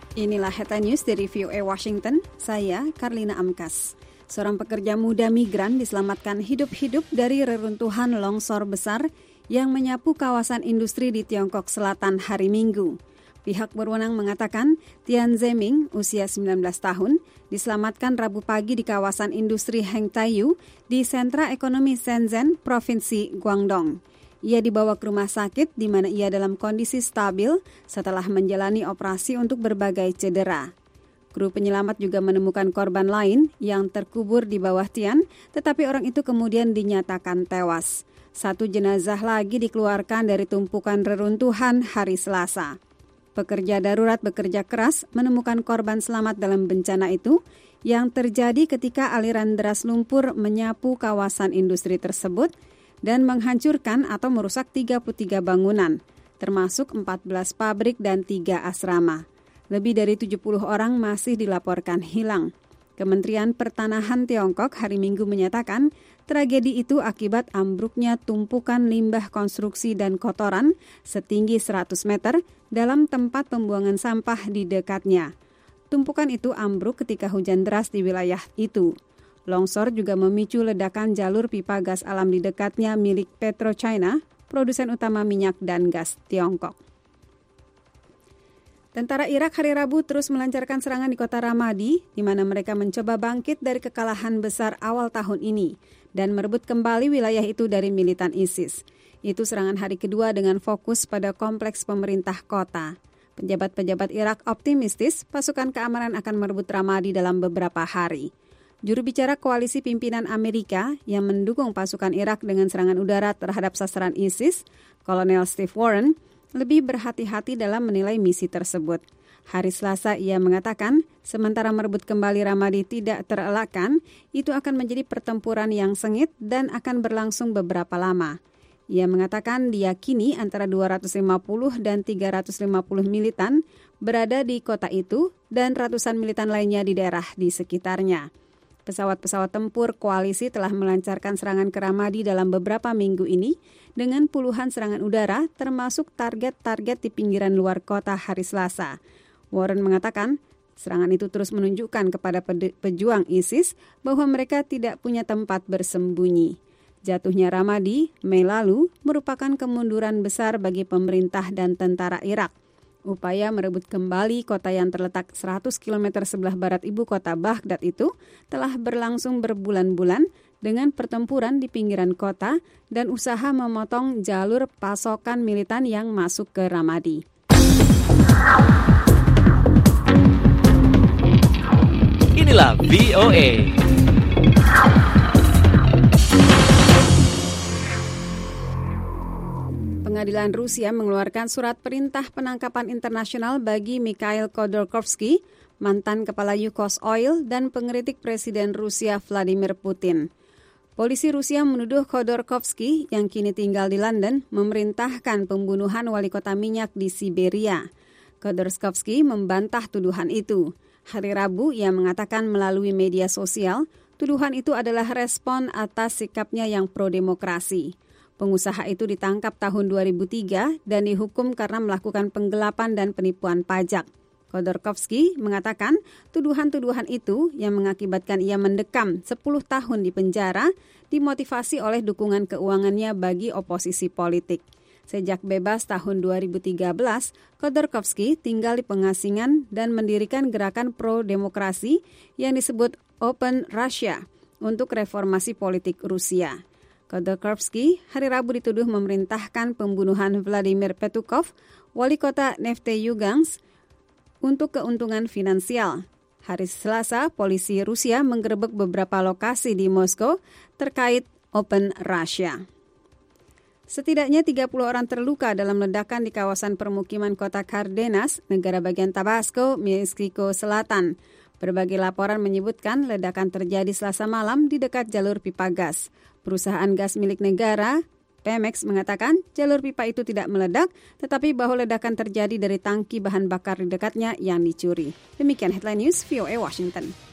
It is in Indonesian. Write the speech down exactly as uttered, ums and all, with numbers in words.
Inilah Headline News dari V O A Washington, saya Karlina Amkas. Seorang pekerja muda migran diselamatkan hidup-hidup dari reruntuhan longsor besar yang menyapu kawasan industri di Tiongkok Selatan hari Minggu. Pihak berwenang mengatakan Tian Zeming, usia sembilan belas tahun, diselamatkan Rabu pagi di kawasan industri Hengtaiyu di sentra ekonomi Shenzhen, Provinsi Guangdong. Ia dibawa ke rumah sakit di mana ia dalam kondisi stabil setelah menjalani operasi untuk berbagai cedera. Kru penyelamat juga menemukan korban lain yang terkubur di bawah Tian, tetapi orang itu kemudian dinyatakan tewas. Satu jenazah lagi dikeluarkan dari tumpukan reruntuhan hari Selasa. Pekerja darurat bekerja keras menemukan korban selamat dalam bencana itu yang terjadi ketika aliran deras lumpur menyapu kawasan industri tersebut dan menghancurkan atau merusak tiga puluh tiga bangunan, termasuk empat belas pabrik dan tiga asrama. Lebih dari tujuh puluh orang masih dilaporkan hilang. Kementerian Pertanahan Tiongkok hari Minggu menyatakan tragedi itu akibat ambruknya tumpukan limbah konstruksi dan kotoran setinggi seratus meter dalam tempat pembuangan sampah di dekatnya. Tumpukan itu ambruk ketika hujan deras di wilayah itu. Longsor juga memicu ledakan jalur pipa gas alam di dekatnya milik PetroChina, produsen utama minyak dan gas Tiongkok. Tentara Irak hari Rabu terus melancarkan serangan di kota Ramadi, di mana mereka mencoba bangkit dari kekalahan besar awal tahun ini dan merebut kembali wilayah itu dari militan ISIS. Itu serangan hari kedua dengan fokus pada kompleks pemerintah kota. Pejabat-pejabat Irak optimistis pasukan keamanan akan merebut Ramadi dalam beberapa hari. Juru bicara koalisi pimpinan Amerika yang mendukung pasukan Irak dengan serangan udara terhadap sasaran ISIS, Kolonel Steve Warren, lebih berhati-hati dalam menilai misi tersebut. Hari Selasa ia mengatakan, sementara merebut kembali Ramadi tidak terelakkan, itu akan menjadi pertempuran yang sengit dan akan berlangsung beberapa lama. Ia mengatakan diyakini antara dua ratus lima puluh dan tiga ratus lima puluh militan berada di kota itu dan ratusan militan lainnya di daerah di sekitarnya. Pesawat-pesawat tempur koalisi telah melancarkan serangan ke Ramadi dalam beberapa minggu ini dengan puluhan serangan udara termasuk target-target di pinggiran luar kota hari Selasa. Warren mengatakan serangan itu terus menunjukkan kepada pejuang ISIS bahwa mereka tidak punya tempat bersembunyi. Jatuhnya Ramadi, Mei lalu, merupakan kemunduran besar bagi pemerintah dan tentara Irak. Upaya merebut kembali kota yang terletak seratus kilometer sebelah barat ibu kota Baghdad itu telah berlangsung berbulan-bulan dengan pertempuran di pinggiran kota dan usaha memotong jalur pasokan militan yang masuk ke Ramadi. Inilah V O A. Pengadilan Rusia mengeluarkan surat perintah penangkapan internasional bagi Mikhail Khodorkovsky, mantan kepala Yukosoil dan pengkritik Presiden Rusia Vladimir Putin. Polisi Rusia menuduh Khodorkovsky yang kini tinggal di London memerintahkan pembunuhan wali kota minyak di Siberia. Khodorkovsky membantah tuduhan itu. Hari Rabu ia mengatakan melalui media sosial, tuduhan itu adalah respon atas sikapnya yang pro-demokrasi. Pengusaha itu ditangkap tahun dua ribu tiga dan dihukum karena melakukan penggelapan dan penipuan pajak. Khodorkovsky mengatakan tuduhan-tuduhan itu yang mengakibatkan ia mendekam sepuluh tahun di penjara dimotivasi oleh dukungan keuangannya bagi oposisi politik. Sejak bebas tahun dua ribu tiga belas, Khodorkovsky tinggal di pengasingan dan mendirikan gerakan pro-demokrasi yang disebut Open Russia untuk reformasi politik Rusia. Khodorkovsky hari Rabu dituduh memerintahkan pembunuhan Vladimir Petukov, wali kota Nefteyugansk, untuk keuntungan finansial. Hari Selasa, polisi Rusia menggerebek beberapa lokasi di Moskow terkait Open Russia. Setidaknya tiga puluh orang terluka dalam ledakan di kawasan permukiman kota Cardenas, negara bagian Tabasco, Meksiko Selatan. Berbagai laporan menyebutkan ledakan terjadi Selasa malam di dekat jalur pipa gas. Perusahaan gas milik negara, Pemex, mengatakan jalur pipa itu tidak meledak, tetapi bahwa ledakan terjadi dari tangki bahan bakar di dekatnya yang dicuri. Demikian Headline News V O A Washington.